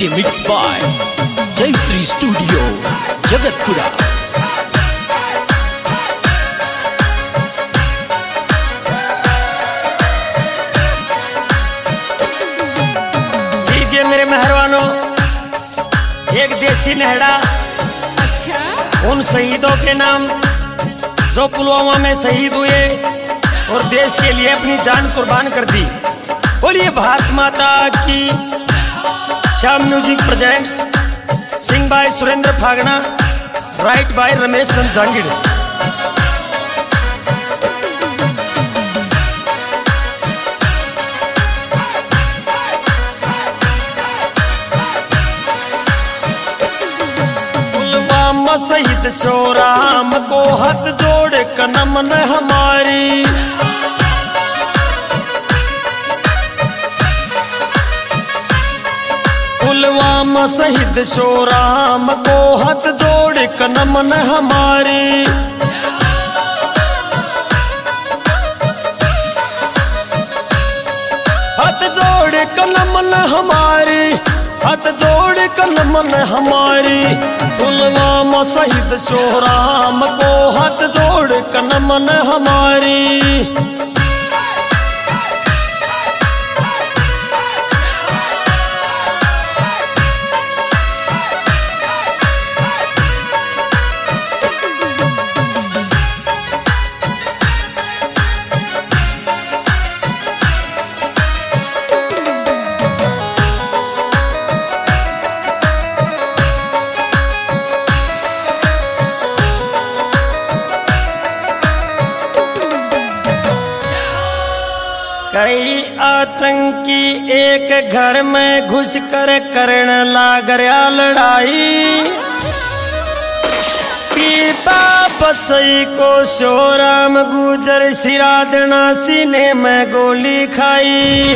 DJ mix by जय Shri studio Jagatpura. लीजिए मेरे मेहरबानों, एक देसी नेहड़ा उन शहीदों के नाम जो पुलवामा में शहीद हुए और देश के लिए अपनी जान कुर्बान कर दी। बोलिए भारत माता की। Shyam music presents sing by Surendra Phagna, write by Ramesh Chand Jangid. Pulwama शहीद सो राम को हाथ जोड़ कर नमन हमारी। पुलवामा शहीद सो राम को हाथ जोड़ कर नमन हमारी। हाथ जोड़ कर नमन हमारी, हाथ जोड़ कर नमन हमारी। पुलवामा शहीद सो राम को हाथ जोड़ कर नमन हमारी। कई आतंकी एक घर में घुस कर करने लाग रहा लड़ाई। बसई को शोराम गुजर सिरा देना सीने में गोली खाई।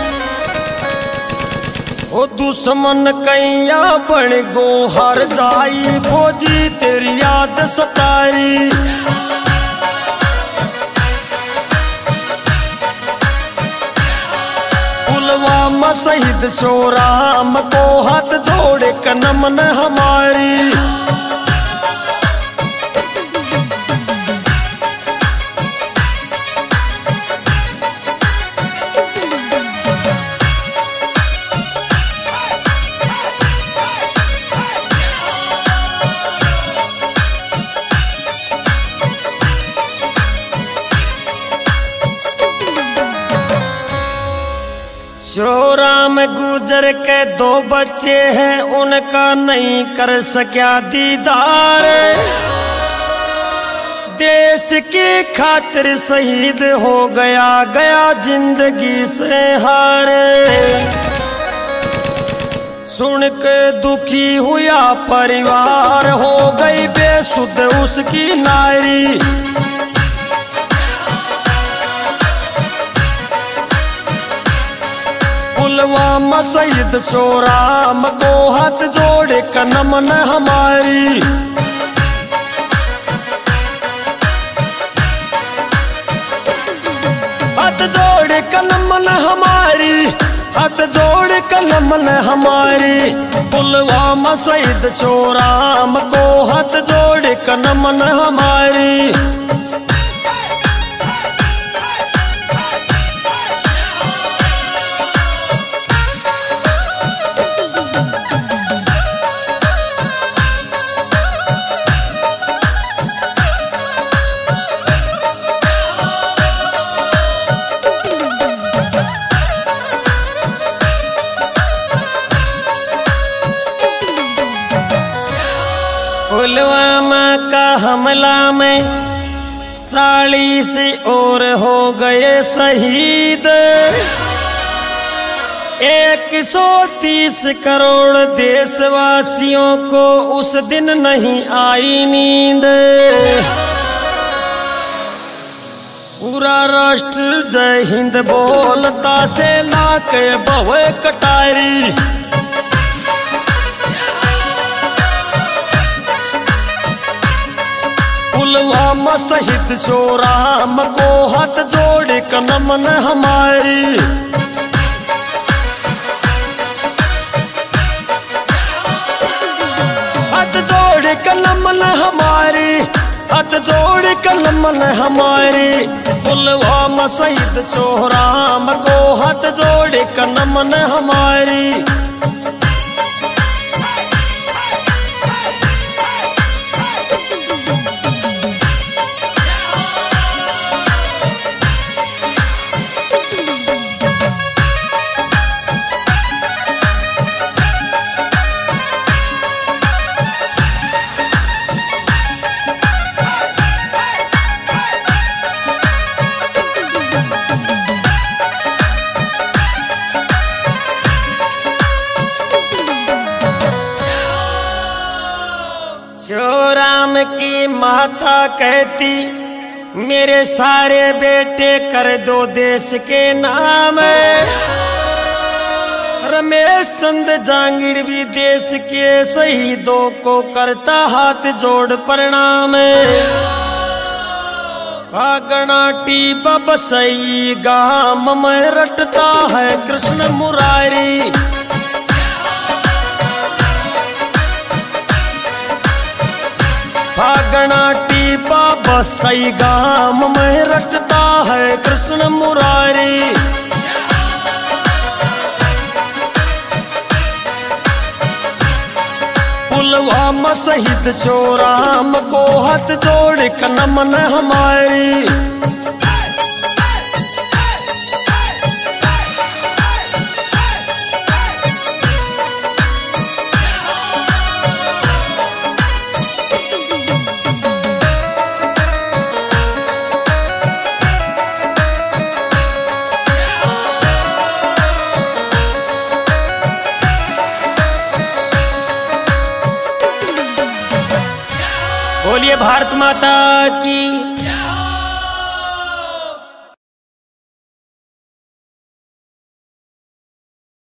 ओ दुश्मन कैया बन गो हर जाई, फौजी तेरी याद सतारी। पुलवामा शहीद सो राम को हाथ जोड़ कर नमन हमारी। सो राम गुजर के दो बच्चे हैं, उनका नहीं कर सका दीदार। देश की खातिर शहीद हो गया, गया जिंदगी से हार। सुन के दुखी हुआ परिवार, हो गई बेसुध उसकी नारी। पुलवामा शहीद सो राम को हाथ जोड़ कर नमन हमारी। हाथ जोड़ कर नमन हमारी, हाथ जोड़ कर नमन हमारी। पुलवामा शहीद सो राम को हाथ जोड़ कर नमन हमारी। पुलवामा का हमला में 40 और हो गए शहीद। 130 करोड़ देशवासियों को उस दिन नहीं आई नींद। पूरा राष्ट्र जय हिंद बोलता से लाक बवे कटारी। पुलवामा शहीद सो राम को हाथ जोड़ कर नमन हमारी। नमन हमारी, हाथ जोड़ कर नमन हमारी। पुलवामा शहीद सोहराम को हाथ जोड़ कर नमन हमारी। राम की माता कहती मेरे सारे बेटे कर दो देश के नाम। रमेश चंद जांगीड़ भी देश के शहीदों को करता हाथ जोड़ प्रणाम। कागनाटी बबसई गाम में रटता है कृष्ण मुरारी। फागनाटी बबसई गाम में रटता है कृष्ण मुरारी। पुलवामा शहीद सोहराम को हाथ जोड़ कर नमन हमारी। बोलिए भारत माता की।